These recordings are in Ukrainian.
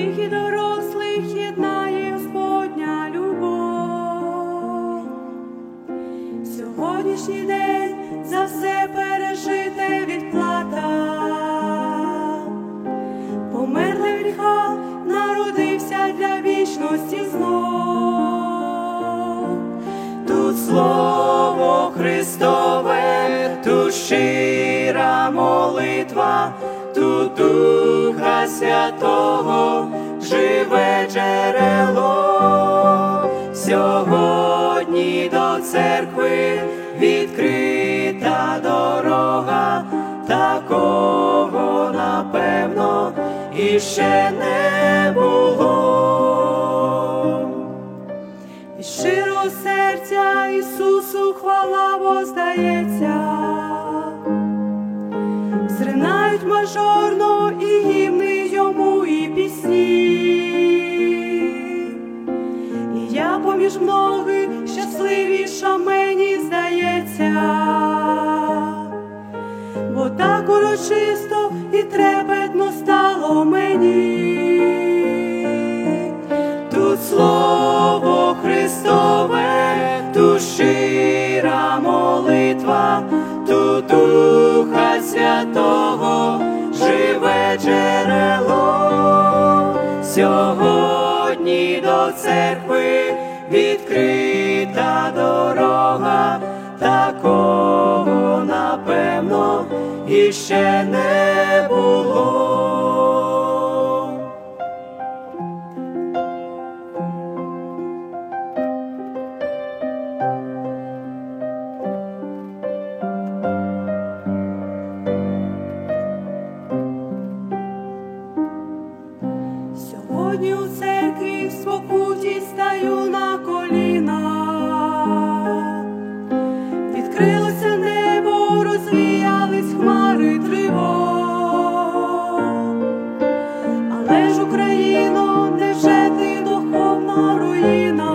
малих і дорослих єднає Господня любов. Сьогоднішній день за все пережите відплата. Померли в гріхах, народився для вічності знов. Тут слово Христове, тут щира молитва, тут Духа Святого живе джерело. Сьогодні до церкви відкрита дорога, такого, напевно, іще не було. Від щирого серця Ісусу хвала воздається, зринають мажорно і гімни Йому, і пісні. І я поміж многих щасливіша мені здається, бо так урочисто і трепетно стало мені. Тут слово Христове, тут щира молитва, тут Духа Святого живе джерело. Сьогодні до церкви відкрита дорога, такого, напевно, іще не було. Сьогодні у церкві в спокуті стаю на коліна. Відкрилося небо, розвіялись хмари тривог. Але ж, Україно, невже ти духовна руїна?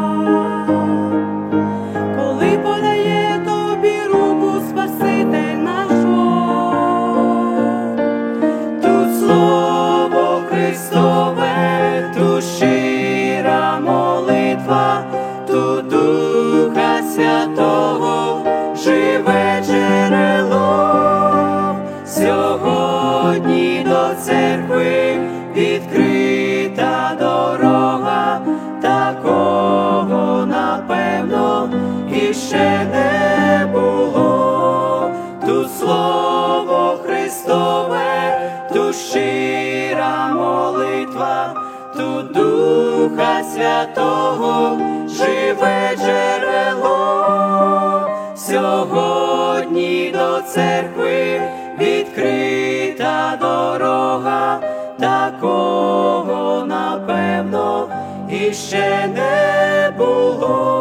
Коли подає тобі руку Спаситель наш Бог. Тут слово Христове, тут щира молитва, тут Духа Святого живе джерело. Сьогодні до церкви відкрита дорога, такого, напевно, іще не було. Тут слово Христове, тут щира молитва, тут Духа Святого живе джерело. Сьогодні до церкви відкрита дорога, такого, напевно, іще не було.